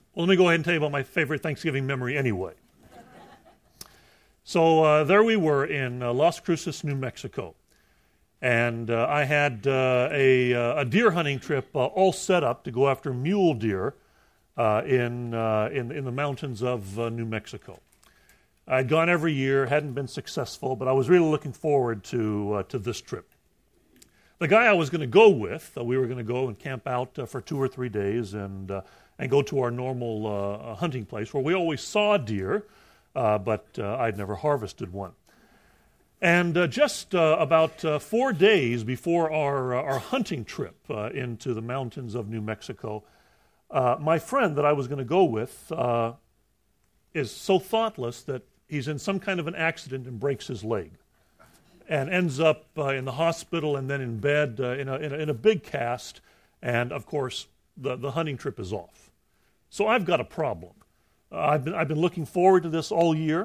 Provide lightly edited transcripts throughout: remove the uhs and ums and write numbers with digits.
Well, let me go ahead and tell you about my favorite Thanksgiving memory anyway. So there we were in Las Cruces, New Mexico. And I had a deer hunting trip all set up to go after mule deer in the mountains of New Mexico. I'd gone every year, hadn't been successful, but I was really looking forward to this trip. The guy I was going to go with, we were going to go and camp out for 2 or 3 days and go to our normal hunting place where we always saw deer, but I'd never harvested one. And just about 4 days before our hunting trip into the mountains of New Mexico, my friend that I was going to go with is so thoughtless that he's in some kind of an accident and breaks his leg and ends up in the hospital and then in bed in a big cast. And, of course, the hunting trip is off. So I've got a problem. I've been looking forward to this all year.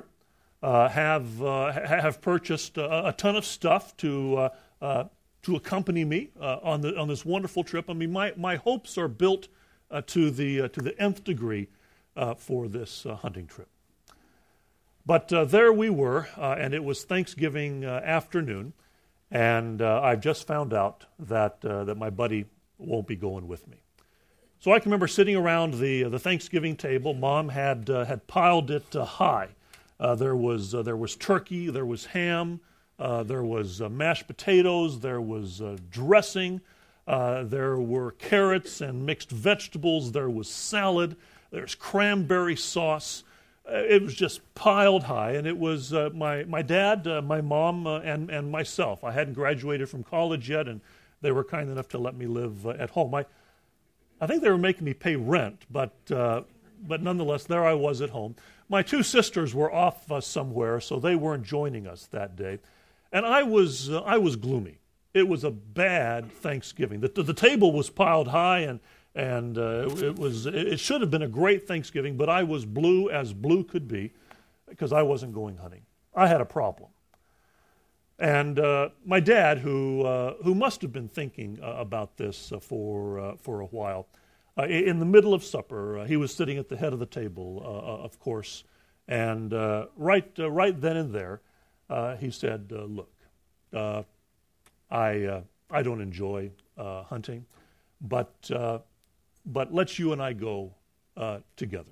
Have purchased a ton of stuff to accompany me on this wonderful trip. I mean, my hopes are built to the nth degree for this hunting trip. But there we were, and it was Thanksgiving afternoon, and I've just found out that my buddy won't be going with me. So I can remember sitting around the Thanksgiving table. Mom had piled it high. There was turkey, there was ham, there was mashed potatoes, there was dressing, there were carrots and mixed vegetables, there was salad, there's cranberry sauce. It was just piled high, and it was my dad, my mom, and myself. I hadn't graduated from college yet, and they were kind enough to let me live at home. I think they were making me pay rent, but nonetheless, there I was at home. My 2 sisters were off somewhere, so they weren't joining us that day, and I was gloomy. It was a bad Thanksgiving. The table was piled high, and it should have been a great Thanksgiving, but I was blue as blue could be because I wasn't going hunting. I had a problem. And my dad, who must have been thinking about this for a while, in the middle of supper, he was sitting at the head of the table, of course, and right then and there, he said, "Look, I don't enjoy hunting, but let's you and I go together.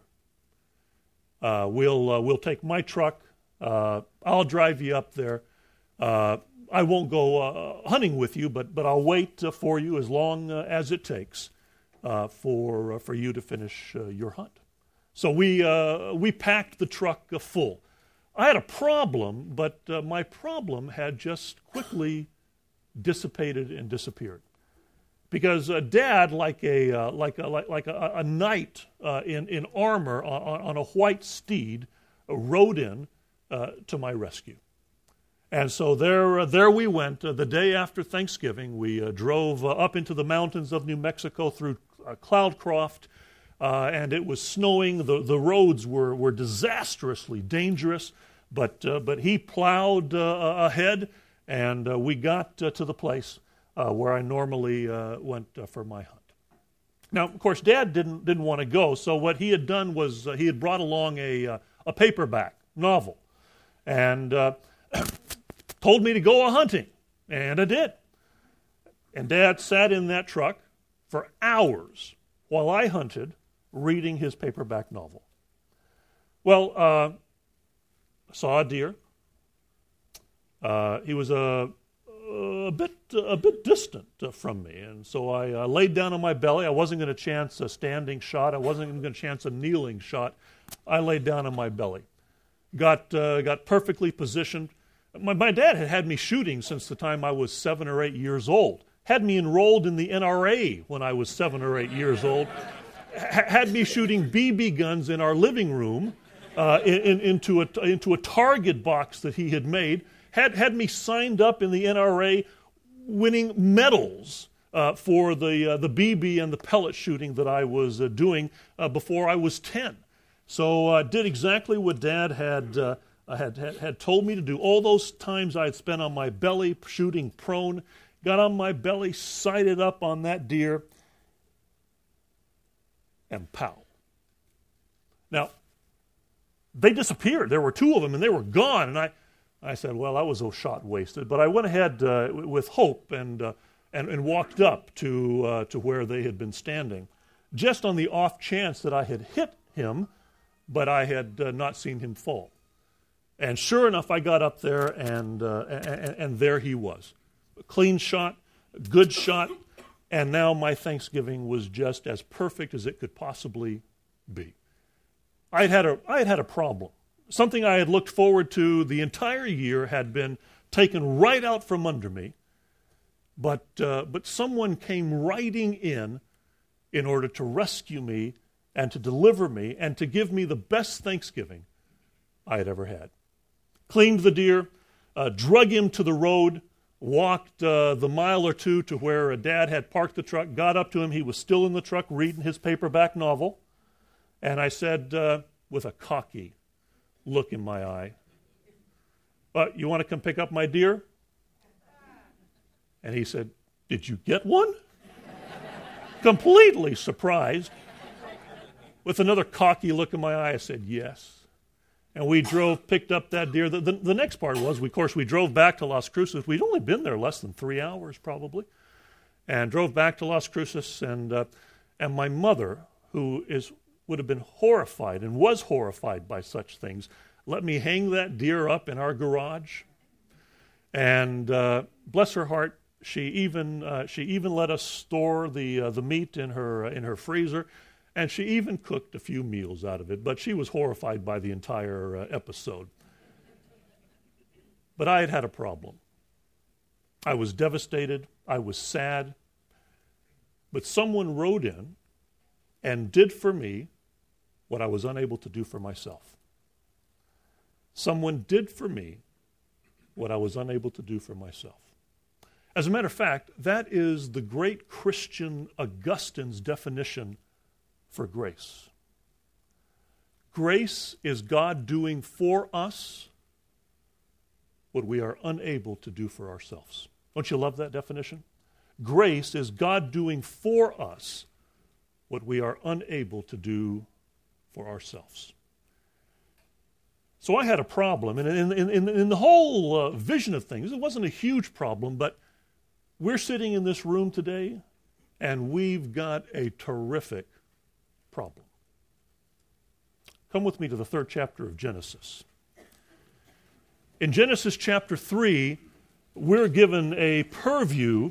We'll take my truck. I'll drive you up there. I won't go hunting with you, but I'll wait for you as long as it takes for you to finish your hunt." So we packed the truck full. I had a problem, but my problem had just quickly dissipated and disappeared. Because Dad, like a knight in armor on a white steed, rode in to my rescue. And so there we went. The day after Thanksgiving, we drove up into the mountains of New Mexico through Cloudcroft, and it was snowing. The roads were disastrously dangerous, but he plowed ahead, and we got to the place where I normally went for my hunt. Now, of course, Dad didn't want to go, so what he had done was he had brought along a paperback novel, and told me to go hunting, and I did. And Dad sat in that truck for hours while I hunted, reading his paperback novel. Well, I saw a deer. He was a bit distant from me, and so I laid down on my belly. I wasn't going to chance a standing shot. I wasn't going to chance a kneeling shot. I laid down on my belly. Got perfectly positioned. My dad had me shooting since the time I was 7 or 8 years old. Had me enrolled in the NRA when I was 7 or 8 years old. Had me shooting BB guns in our living room into a target box that he had made. Had me signed up in the NRA, winning medals for the BB and the pellet shooting that I was doing before I was 10. So did exactly what Dad had told me to do. All those times I had spent on my belly shooting prone, got on my belly, sighted up on that deer, and pow. Now, they disappeared. There were two of them, and they were gone. And I said, well, that was a shot wasted. But I went ahead with hope and walked up to where they had been standing, just on the off chance that I had hit him, but I had not seen him fall. And sure enough, I got up there, and there he was. A clean shot, a good shot, and now my Thanksgiving was just as perfect as it could possibly be. I had had a problem. Something I had looked forward to the entire year had been taken right out from under me, but someone came riding in order to rescue me and to deliver me and to give me the best Thanksgiving I had ever had. Cleaned the deer, drug him to the road, walked the mile or two to where Dad had parked the truck, got up to him. He was still in the truck reading his paperback novel. And I said, with a cocky look in my eye, you want to come pick up my deer? And he said, did you get one? Completely surprised. With another cocky look in my eye, I said, yes. And we picked up that deer. The next part was, of course, we drove back to Las Cruces. We'd only been there less than 3 hours, probably, and drove back to Las Cruces. And my mother, who would have been horrified and was horrified by such things, let me hang that deer up in our garage. And bless her heart, she even let us store the meat in her freezer. And she even cooked a few meals out of it, but she was horrified by the entire episode. But I had had a problem. I was devastated. I was sad. But someone rode in and did for me what I was unable to do for myself. Someone did for me what I was unable to do for myself. As a matter of fact, that is the great Christian Augustine's definition for grace. Grace is God doing for us what we are unable to do for ourselves. Don't you love that definition? Grace is God doing for us what we are unable to do for ourselves. So I had a problem, and in the whole vision of things, it wasn't a huge problem, but we're sitting in this room today, and we've got a terrific problem. Come with me to the 3rd chapter of Genesis. In Genesis chapter 3, we're given a purview,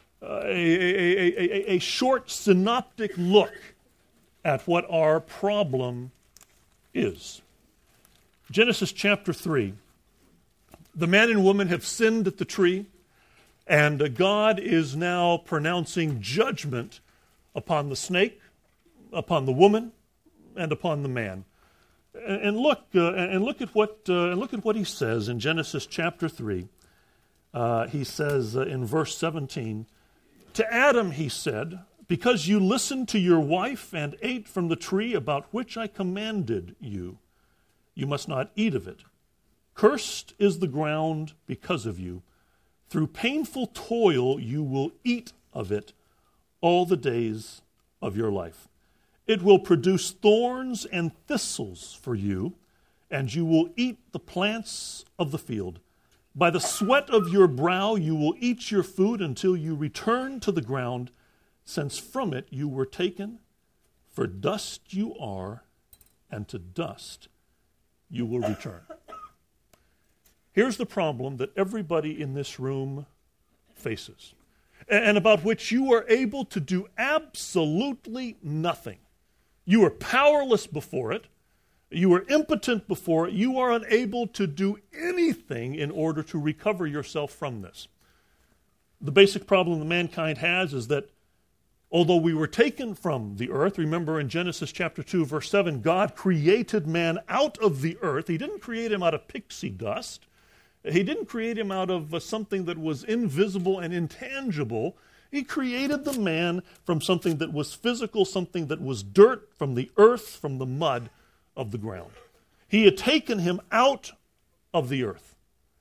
a short synoptic look at what our problem is. Genesis chapter 3. The man and woman have sinned at the tree, and God is now pronouncing judgment upon the snake, upon the woman, and upon the man. And look at what he says in Genesis chapter 3. He says in verse 17, "To Adam he said, because you listened to your wife and ate from the tree about which I commanded you, you must not eat of it. Cursed is the ground because of you. Through painful toil you will eat of it all the days of your life. It will produce thorns and thistles for you, and you will eat the plants of the field. By the sweat of your brow you will eat your food until you return to the ground, since from it you were taken. For dust you are, and to dust you will return." Here's the problem that everybody in this room faces, and about which you are able to do absolutely nothing. You are powerless before it. You are impotent before it. You are unable to do anything in order to recover yourself from this. The basic problem that mankind has is that although we were taken from the earth, remember in Genesis chapter 2, verse 7, God created man out of the earth. He didn't create him out of pixie dust. He didn't create him out of something that was invisible and intangible. He created the man from something that was physical, something that was dirt, from the earth, from the mud of the ground. He had taken him out of the earth.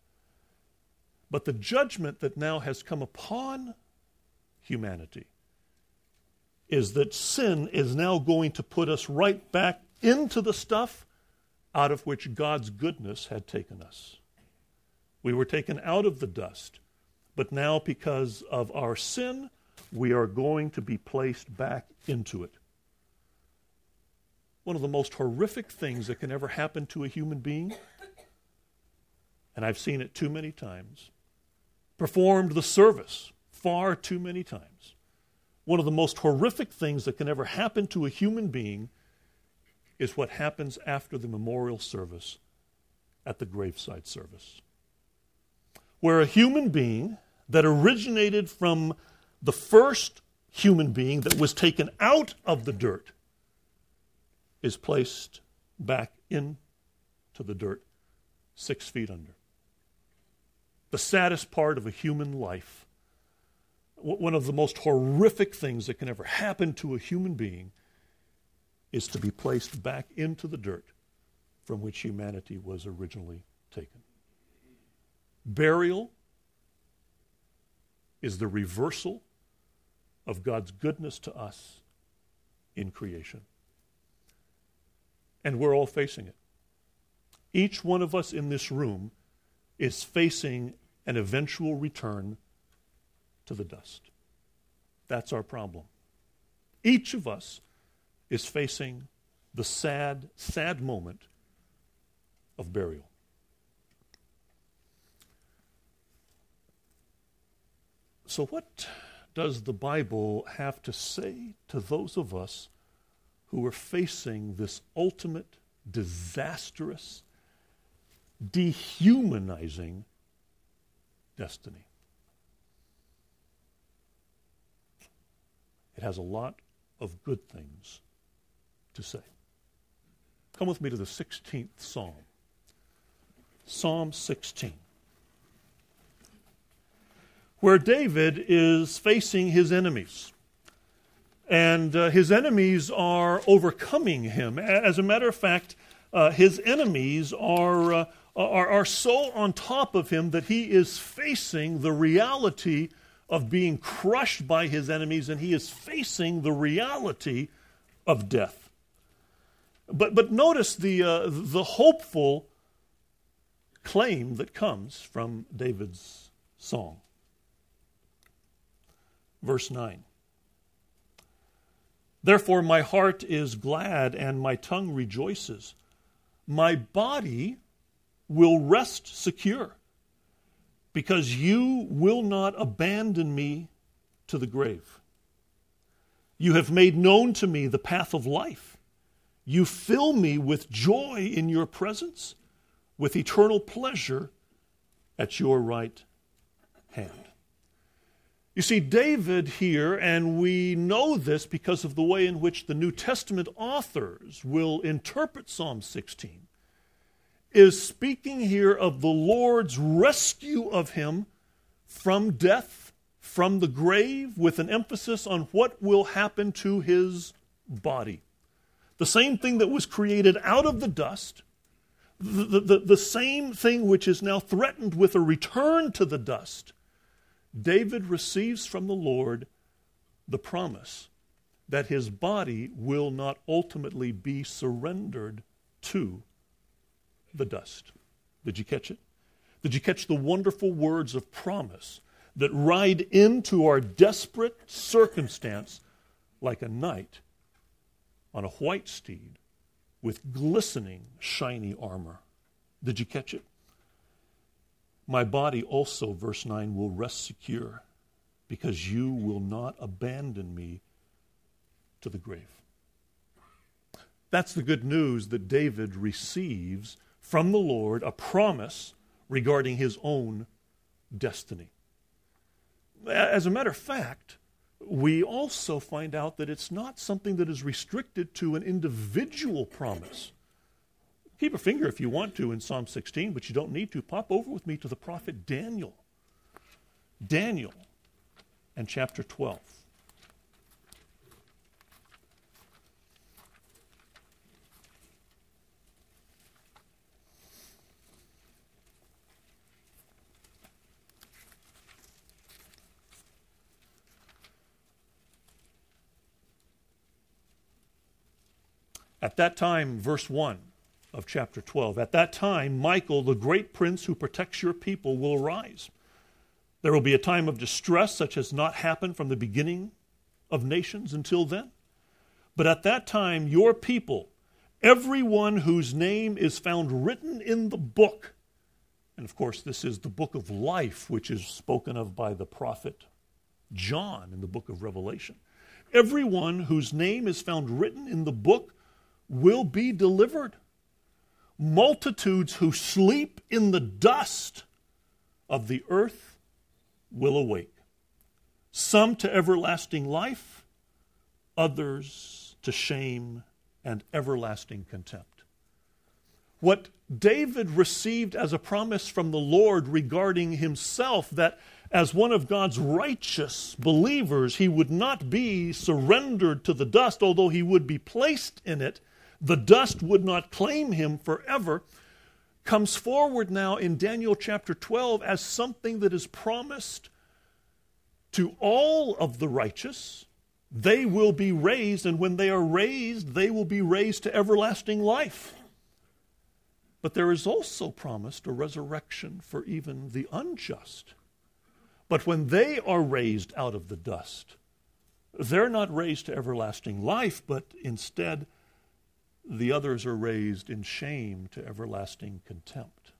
But the judgment that now has come upon humanity is that sin is now going to put us right back into the stuff out of which God's goodness had taken us. We were taken out of the dust, but now because of our sin, we are going to be placed back into it. One of the most horrific things that can ever happen to a human being, and I've seen it too many times, performed the service far too many times. One of the most horrific things that can ever happen to a human being is what happens after the memorial service at the graveside service, where a human being that originated from the first human being that was taken out of the dirt is placed back into the dirt 6 feet under. The saddest part of a human life, one of the most horrific things that can ever happen to a human being, is to be placed back into the dirt from which humanity was originally taken. Burial is the reversal of God's goodness to us in creation. And we're all facing it. Each one of us in this room is facing an eventual return to the dust. That's our problem. Each of us is facing the sad, sad moment of burial. So what does the Bible have to say to those of us who are facing this ultimate, disastrous, dehumanizing destiny? It has a lot of good things to say. Come with me to the 16th Psalm. Psalm 16. Where David is facing his enemies. And his enemies are overcoming him. As a matter of fact, his enemies are so on top of him that he is facing the reality of being crushed by his enemies, and he is facing the reality of death. But notice the hopeful claim that comes from David's song. Verse 9. Therefore my heart is glad and my tongue rejoices. My body will rest secure, because you will not abandon me to the grave. You have made known to me the path of life. You fill me with joy in your presence, with eternal pleasure at your right hand. You see, David here, and we know this because of the way in which the New Testament authors will interpret Psalm 16, is speaking here of the Lord's rescue of him from death, from the grave, with an emphasis on what will happen to his body. The same thing that was created out of the dust, the same thing which is now threatened with a return to the dust. David receives from the Lord the promise that his body will not ultimately be surrendered to the dust. Did you catch it? Did you catch the wonderful words of promise that ride into our desperate circumstance like a knight on a white steed with glistening, shiny armor? Did you catch it? My body also, verse 9, will rest secure, because you will not abandon me to the grave. That's the good news that David receives from the Lord, a promise regarding his own destiny. As a matter of fact, we also find out that it's not something that is restricted to an individual promise. Keep a finger if you want to in Psalm 16, but you don't need to. Pop over with me to the prophet Daniel. Daniel and chapter 12. At that time, verse 1 of chapter 12, at that time, Michael, the great prince who protects your people, will arise. There will be a time of distress such as not happened from the beginning of nations until then. But at that time, your people, everyone whose name is found written in the book, and of course this is the book of life, which is spoken of by the prophet John in the book of Revelation. Everyone whose name is found written in the book will be delivered. Multitudes who sleep in the dust of the earth will awake. Some to everlasting life, others to shame and everlasting contempt. What David received as a promise from the Lord regarding himself, that as one of God's righteous believers, he would not be surrendered to the dust, although he would be placed in it, the dust would not claim him forever, comes forward now in Daniel chapter 12 as something that is promised to all of the righteous. They will be raised, and when they are raised, they will be raised to everlasting life. But there is also promised a resurrection for even the unjust. But when they are raised out of the dust, they're not raised to everlasting life, but instead the others are raised in shame to everlasting contempt.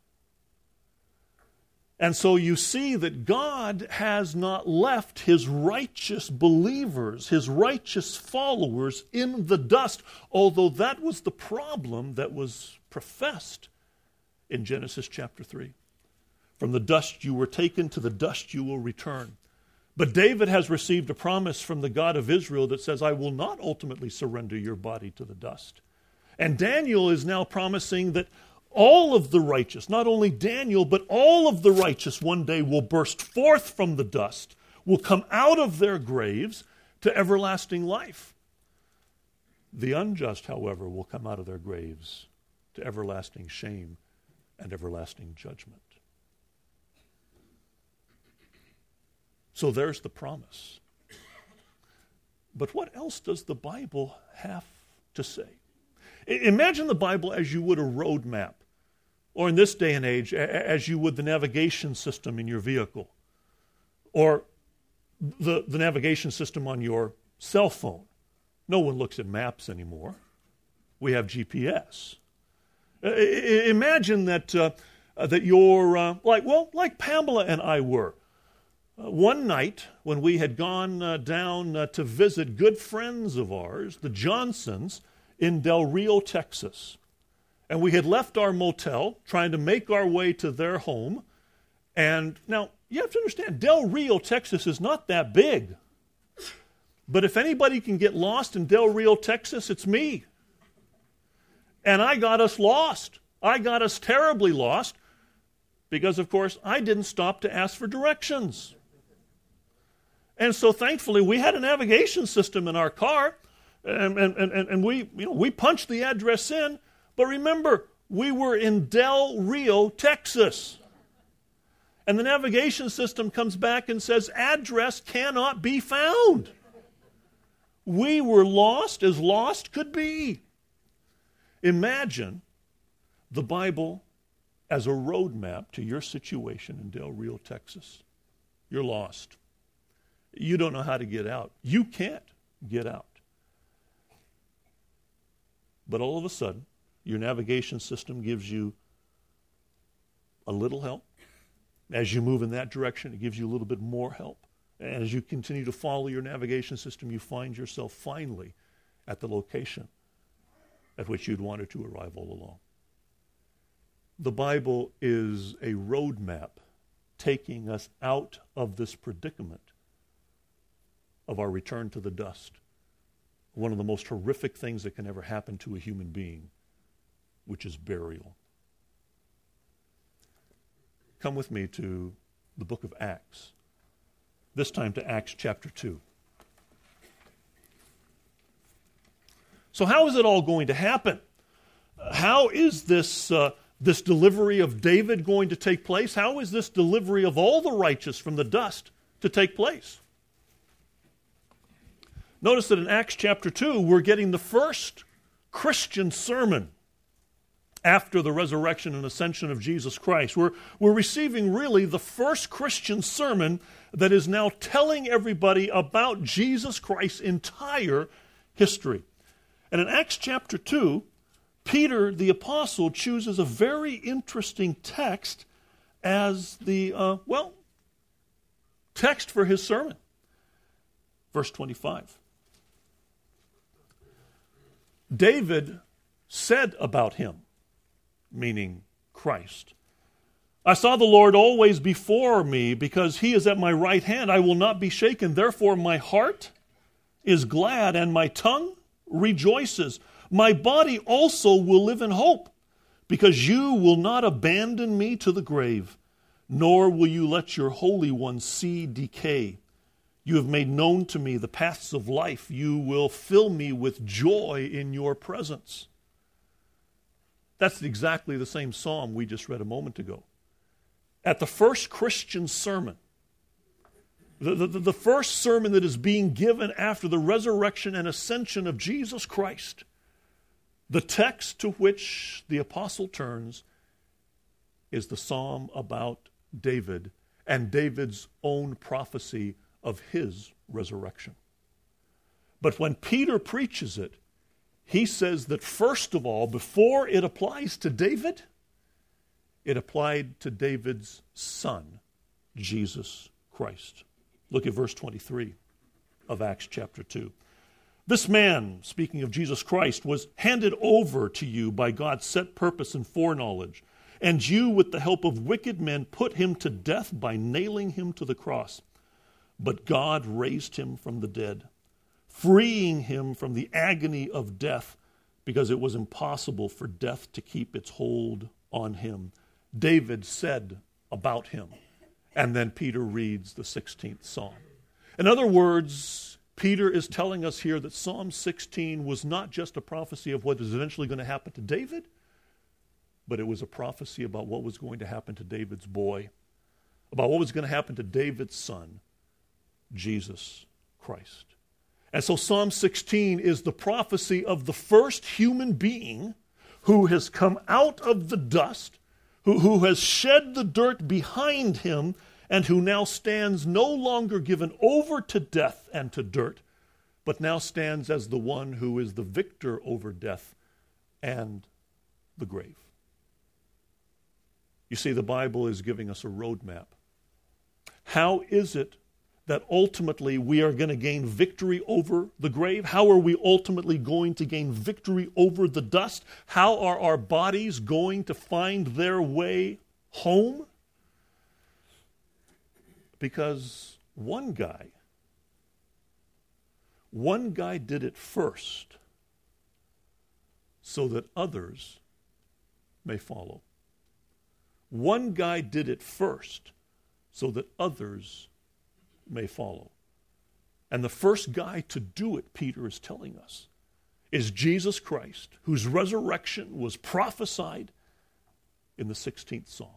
And so you see that God has not left his righteous believers, his righteous followers in the dust, although that was the problem that was professed in Genesis chapter 3. From the dust you were taken, to the dust you will return. But David has received a promise from the God of Israel that says, I will not ultimately surrender your body to the dust. And Daniel is now promising that all of the righteous, not only Daniel, but all of the righteous one day will burst forth from the dust, will come out of their graves to everlasting life. The unjust, however, will come out of their graves to everlasting shame and everlasting judgment. So there's the promise. But what else does the Bible have to say? Imagine the Bible as you would a road map, or in this day and age, as you would the navigation system in your vehicle, or the navigation system on your cell phone. No one looks at maps anymore. We have GPS. Imagine that you're like Pamela and I were. One night, when we had gone down to visit good friends of ours, the Johnsons, in Del Rio, Texas. And we had left our motel, trying to make our way to their home. And now, you have to understand, Del Rio, Texas is not that big. But if anybody can get lost in Del Rio, Texas, it's me. And I got us lost. I got us terribly lost because, of course, I didn't stop to ask for directions. And so, thankfully, we had a navigation system in our car. And we punched the address in, but remember, we were in Del Rio, Texas. And the navigation system comes back and says, address cannot be found. We were lost as lost could be. Imagine the Bible as a roadmap to your situation in Del Rio, Texas. You're lost. You don't know how to get out. You can't get out. But all of a sudden, your navigation system gives you a little help. As you move in that direction, it gives you a little bit more help. And as you continue to follow your navigation system, you find yourself finally at the location at which you'd wanted to arrive all along. The Bible is a roadmap taking us out of this predicament of our return to the dust. One of the most horrific things that can ever happen to a human being, which is burial. Come with me to the book of Acts, this time to Acts chapter 2. So how is it all going to happen? How is this delivery of David going to take place? How is this delivery of all the righteous from the dust to take place? Notice that in Acts chapter 2, we're getting the first Christian sermon after the resurrection and ascension of Jesus Christ. We're receiving really the first Christian sermon that is now telling everybody about Jesus Christ's entire history. And in Acts chapter 2, Peter the apostle chooses a very interesting text as the, text for his sermon. Verse 25. David said about him, meaning Christ, I saw the Lord always before me, because he is at my right hand. I will not be shaken. Therefore my heart is glad, and my tongue rejoices. My body also will live in hope, because you will not abandon me to the grave, nor will you let your Holy One see decay. You have made known to me the paths of life. You will fill me with joy in your presence. That's exactly the same psalm we just read a moment ago. At the first Christian sermon, the first sermon that is being given after the resurrection and ascension of Jesus Christ, the text to which the apostle turns is the psalm about David and David's own prophecy of his resurrection. But when Peter preaches it, he says that first of all, before it applies to David, it applied to David's son, Jesus Christ. Look at verse 23 of Acts chapter 2. This man, speaking of Jesus Christ, was handed over to you by God's set purpose and foreknowledge, and you, with the help of wicked men, put him to death by nailing him to the cross. But God raised him from the dead, freeing him from the agony of death, because it was impossible for death to keep its hold on him. David said about him. And then Peter reads the 16th Psalm. In other words, Peter is telling us here that Psalm 16 was not just a prophecy of what is eventually going to happen to David, but it was a prophecy about what was going to happen to David's boy, about what was going to happen to David's son, Jesus Christ. And so Psalm 16 is the prophecy of the first human being who has come out of the dust, who has shed the dirt behind him, and who now stands no longer given over to death and to dirt, but now stands as the one who is the victor over death and the grave. You see, the Bible is giving us a roadmap. How is it that ultimately we are going to gain victory over the grave? How are we ultimately going to gain victory over the dust? How are our bodies going to find their way home? Because one guy did it first so that others may follow. One guy did it first so that others may follow. And the first guy to do it, Peter is telling us, is Jesus Christ, whose resurrection was prophesied in the 16th Psalm.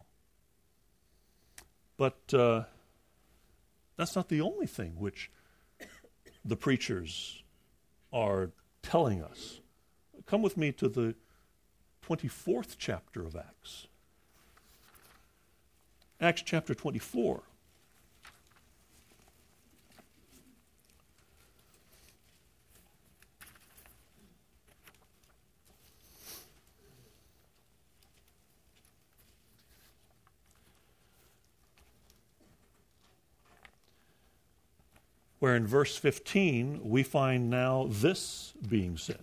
But that's not the only thing which the preachers are telling us. Come with me to the 24th chapter of Acts. Acts chapter 24. Where in verse 15 we find now this being said.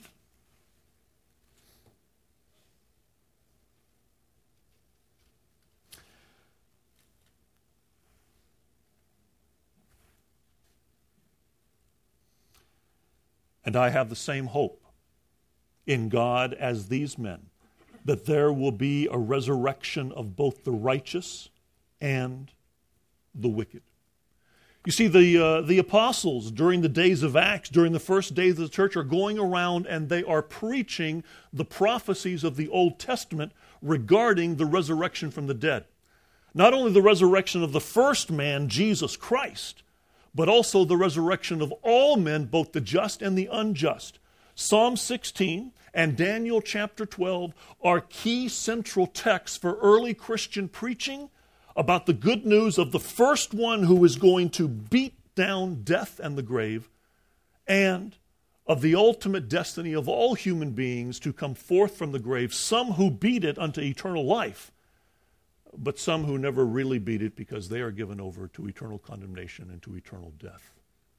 And I have the same hope in God as these men, that there will be a resurrection of both the righteous and the wicked. You see, the apostles during the days of Acts, during the first days of the church, are going around and they are preaching the prophecies of the Old Testament regarding the resurrection from the dead. Not only the resurrection of the first man, Jesus Christ, but also the resurrection of all men, both the just and the unjust. Psalm 16 and Daniel chapter 12 are key central texts for early Christian preaching about the good news of the first one who is going to beat down death and the grave, and of the ultimate destiny of all human beings to come forth from the grave, some who beat it unto eternal life, but some who never really beat it because they are given over to eternal condemnation and to eternal death.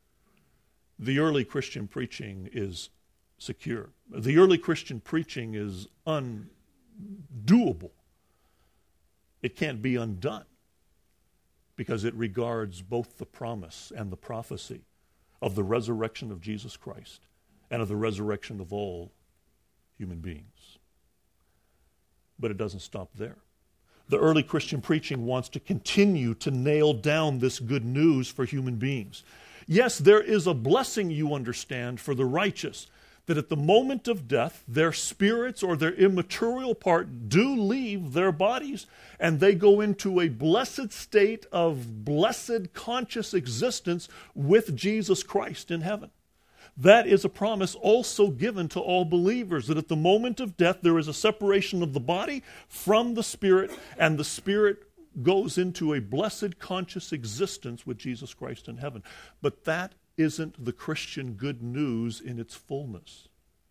The early Christian preaching is secure. The early Christian preaching is undoable. It can't be undone because it regards both the promise and the prophecy of the resurrection of Jesus Christ and of the resurrection of all human beings. But it doesn't stop there. The early Christian preaching wants to continue to nail down this good news for human beings. Yes, there is a blessing, you understand, for the righteous, that at the moment of death, their spirits or their immaterial part do leave their bodies, and they go into a blessed state of blessed conscious existence with Jesus Christ in heaven. That is a promise also given to all believers, that at the moment of death there is a separation of the body from the spirit, and the spirit goes into a blessed conscious existence with Jesus Christ in heaven. But that isn't the Christian good news in its fullness.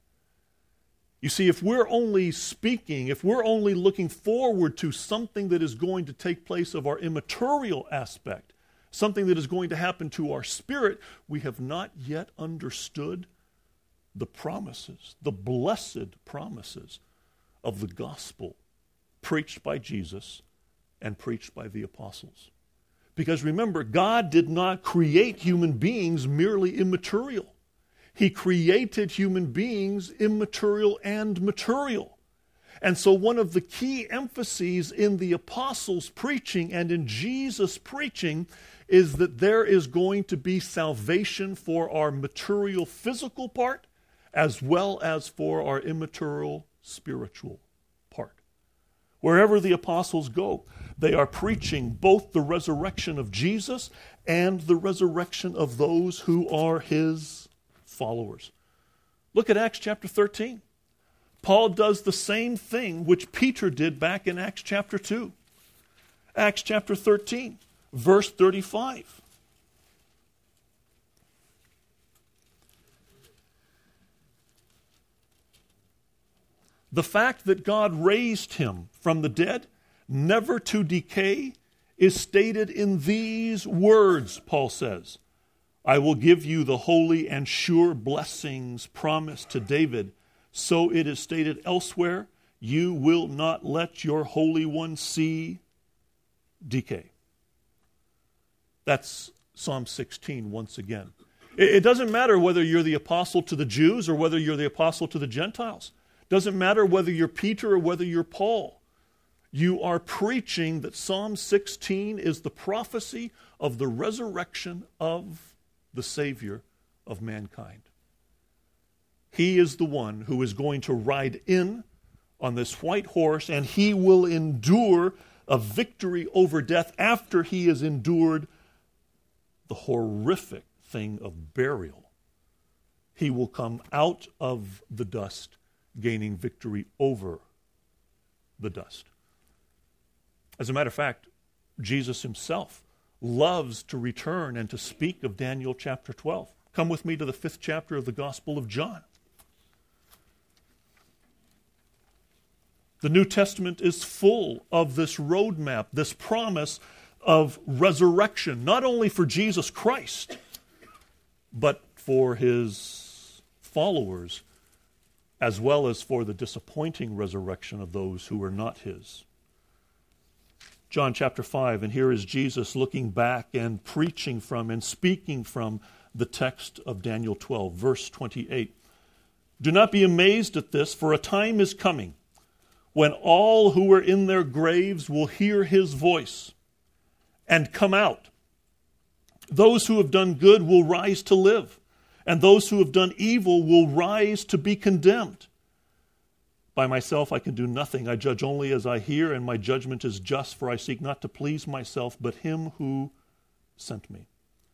You see, if we're only speaking, if we're only looking forward to something that is going to take place of our immaterial aspect, something that is going to happen to our spirit, we have not yet understood the promises, the blessed promises of the gospel preached by Jesus and preached by the apostles. Because remember, God did not create human beings merely immaterial. He created human beings immaterial and material. And so one of the key emphases in the apostles' preaching and in Jesus' preaching is that there is going to be salvation for our material physical part as well as for our immaterial spiritual part. Wherever the apostles go, they are preaching both the resurrection of Jesus and the resurrection of those who are his followers. Look at Acts chapter 13. Paul does the same thing which Peter did back in Acts chapter 2. Acts chapter 13, verse 35. The fact that God raised him from the dead, never to decay, is stated in these words, Paul says, I will give you the holy and sure blessings promised to David. So it is stated elsewhere, you will not let your Holy One see decay. That's Psalm 16 once again. It doesn't matter whether you're the apostle to the Jews or whether you're the apostle to the Gentiles. It doesn't matter whether you're Peter or whether you're Paul. You are preaching that Psalm 16 is the prophecy of the resurrection of the Savior of mankind. He is the one who is going to ride in on this white horse, and he will endure a victory over death after he has endured the horrific thing of burial. He will come out of the dust, gaining victory over the dust. As a matter of fact, Jesus himself loves to return and to speak of Daniel chapter 12. Come with me to the 5th chapter of the Gospel of John. The New Testament is full of this roadmap, this promise of resurrection, not only for Jesus Christ, but for his followers, as well as for the disappointing resurrection of those who were not his. John chapter 5, and here is Jesus looking back and preaching from and speaking from the text of Daniel 12, verse 28. Do not be amazed at this, for a time is coming when all who are in their graves will hear his voice and come out. Those who have done good will rise to live, and those who have done evil will rise to be condemned. By myself I can do nothing. I judge only as I hear, and my judgment is just, for I seek not to please myself, but him who sent me.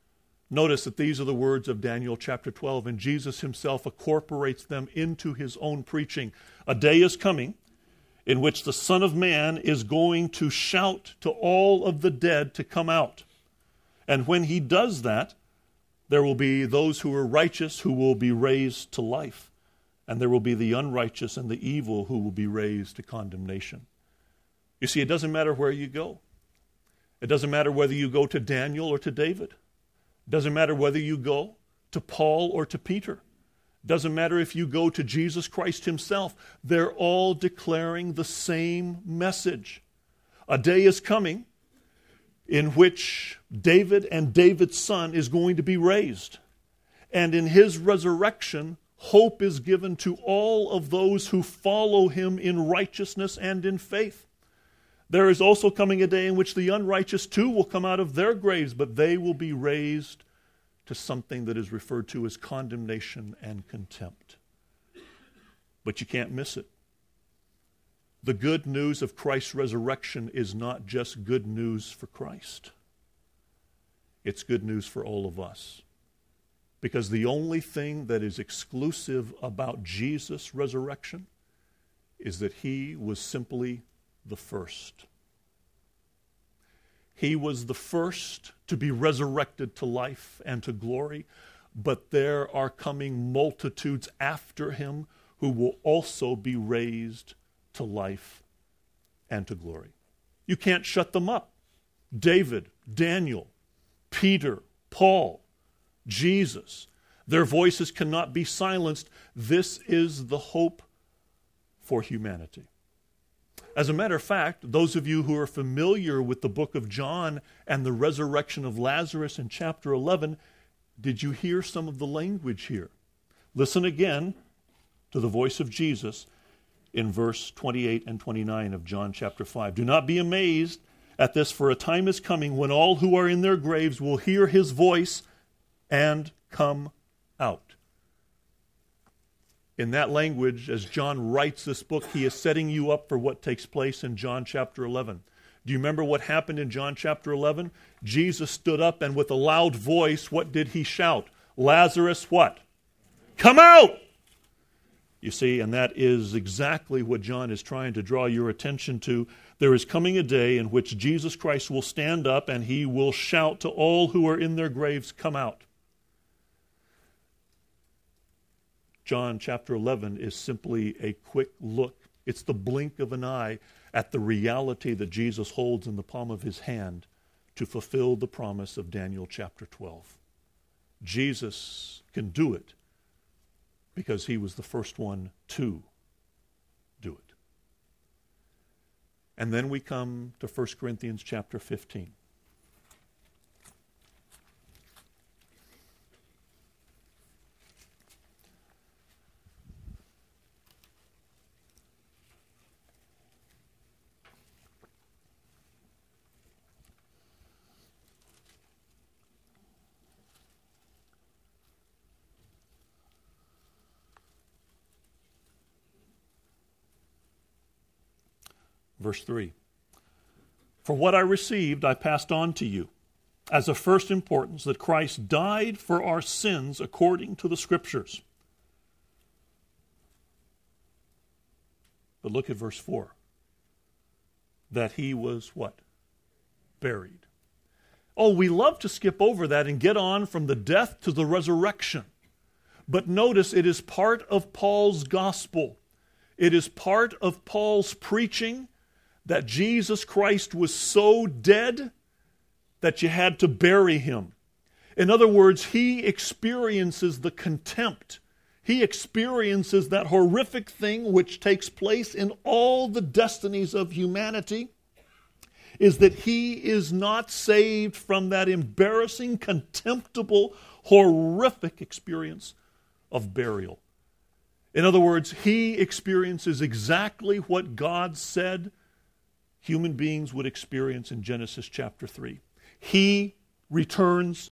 Notice that these are the words of Daniel chapter 12, and Jesus himself incorporates them into his own preaching. A day is coming in which the Son of Man is going to shout to all of the dead to come out. And when he does that, there will be those who are righteous who will be raised to life, and there will be the unrighteous and the evil who will be raised to condemnation. You see, it doesn't matter where you go. It doesn't matter whether you go to Daniel or to David. It doesn't matter whether you go to Paul or to Peter. It doesn't matter if you go to Jesus Christ himself. They're all declaring the same message. A day is coming in which David and David's son is going to be raised. And in his resurrection, hope is given to all of those who follow him in righteousness and in faith. There is also coming a day in which the unrighteous too will come out of their graves, but they will be raised to something that is referred to as condemnation and contempt. But you can't miss it. The good news of Christ's resurrection is not just good news for Christ. It's good news for all of us. Because the only thing that is exclusive about Jesus' resurrection is that he was simply the first. He was the first to be resurrected to life and to glory, but there are coming multitudes after him who will also be raised to life and to glory. You can't shut them up. David, Daniel, Peter, Paul, Jesus, their voices cannot be silenced. This is the hope for humanity. As a matter of fact, those of you who are familiar with the book of John and the resurrection of Lazarus in chapter 11, did you hear some of the language here? Listen again to the voice of Jesus in verse 28 and 29 of John chapter 5. Do not be amazed at this, for a time is coming when all who are in their graves will hear his voice and come out. In that language, as John writes this book, he is setting you up for what takes place in John chapter 11. Do you remember what happened in John chapter 11? Jesus stood up and with a loud voice, what did he shout? Lazarus, what? Come out! You see, and that is exactly what John is trying to draw your attention to. There is coming a day in which Jesus Christ will stand up and he will shout to all who are in their graves, come out. John chapter 11 is simply a quick look. It's the blink of an eye at the reality that Jesus holds in the palm of his hand to fulfill the promise of Daniel chapter 12. Jesus can do it because he was the first one to do it. And then we come to 1 Corinthians chapter 15. Verse 3, for what I received I passed on to you as of first importance, that Christ died for our sins according to the Scriptures. But look at verse 4, that he was what? Buried. Oh, we love to skip over that and get on from the death to the resurrection. But notice it is part of Paul's gospel. It is part of Paul's preaching that Jesus Christ was so dead that you had to bury him. In other words, he experiences the contempt. He experiences that horrific thing which takes place in all the destinies of humanity, is that he is not saved from that embarrassing, contemptible, horrific experience of burial. In other words, he experiences exactly what God said human beings would experience in Genesis chapter 3. He returns